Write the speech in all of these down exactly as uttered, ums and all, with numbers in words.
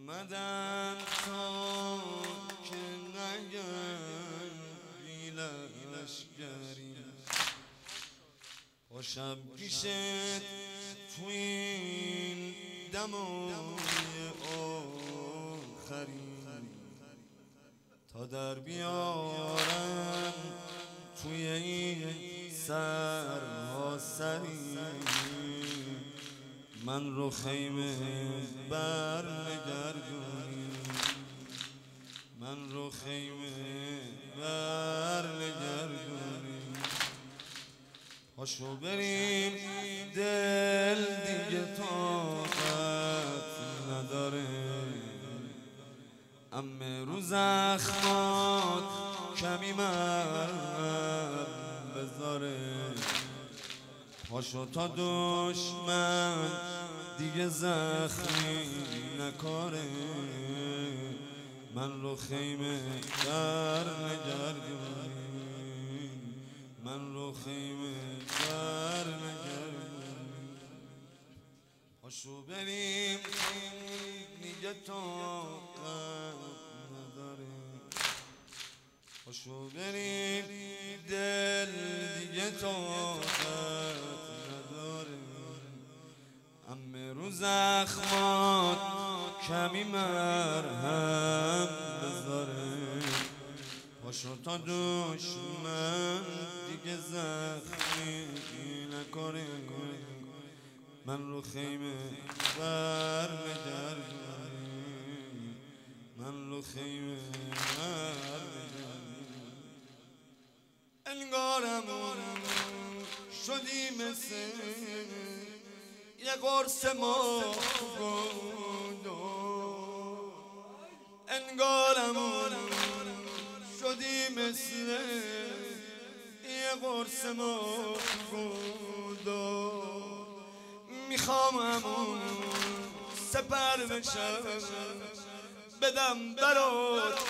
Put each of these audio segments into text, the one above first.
اومدن تا که نگن بی لشگری باشم پیشت تو این دمای آخری تا در بیارن توی این سرها سری من رو خیمه بر نگردونی من رو خیمه بر نگردونی پاشو بریم دل دیگه طاقت نداره امه رو زخمات کمی مرهم بذاره پاشو تا دشمن دیگه زخمی نکاره من رو خیمه در نگردونی من رو خیمه در نگردونی پاشو بریم دیگه طاقت نداره پاشو بریم دل دیگه طاقت نداره امه رو زخمات کمی مرهم بذاره پاشو تا دشمن دیگه زخمی نکنه من رو خیمه بر نگردونی من رو خیمه بر نگردونی انگارمون شدی مثل یه قرص ماغوندو انگارمون شدی مثل یه قرص ماغوندو میخوام همون سپر بشم بدم برات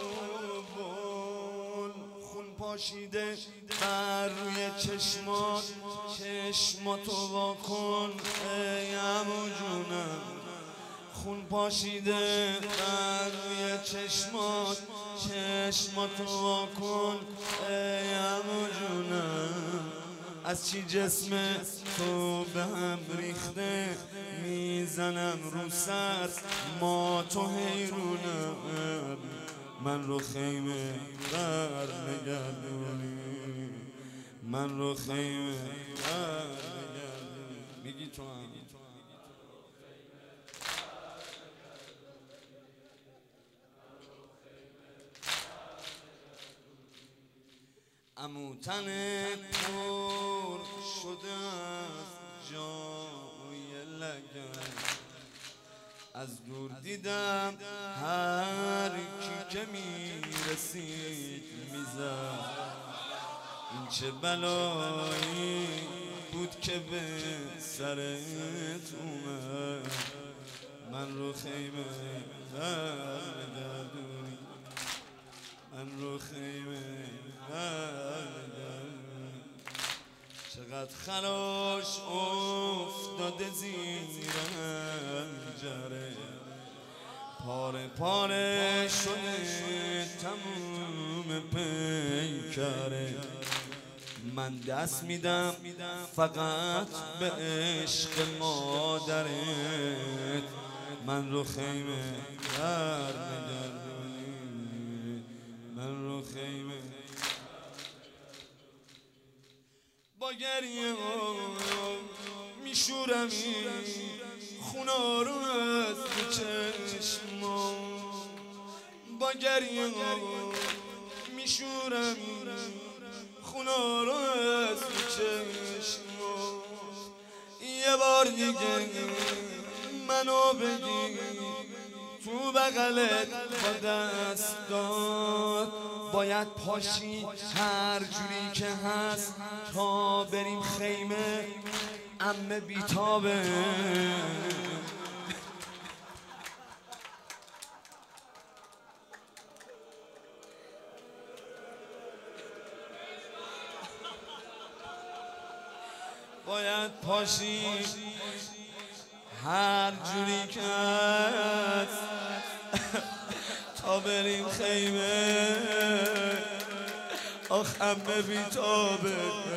پروبون خون پاشیده بر روی چشمات چشماتو واکن ای عمو جونم خون پاشیده بر روی چشمات چشماتو واکن ای عمو جونم از چی جسم تو به هم ریخته میزنم رو سر ما تو حیرونم من رو خیمه بر نگردونی من رو خیمه بر نگردونی میگی تو هم عمو تنت پر شده از جای لگن از دور دیدم هر کی که میرسید میزد این چه بلایی بود که به سرت اومد من رو خیمه بر نگردونی من رو خیمه بر نگردونی چقدر خراش افتاده زیر حنجره پاره پاره شده تموم پیکره من دست میدم فقط به عشق مادرت من رو خیمه بر نگردونی من رو خیمه با گریه میشورم این خونا رو از چشما با گریه میشورم خونا رو از چشما یه بار دیگه منو بگی تو بغلت با دستات باید پاشی هر جوری که هست تا بریم خیمه عمه بیتابه باید پاشی هر جوری که هست تا بریم خیمه آخ عمه بیتابه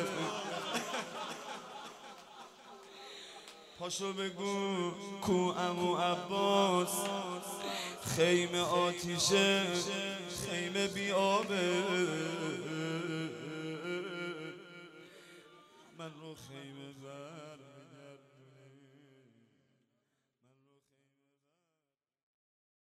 پاشو بگو کو عمو عباس خیمه آتیشه خیمه بی آبه من رو خیمه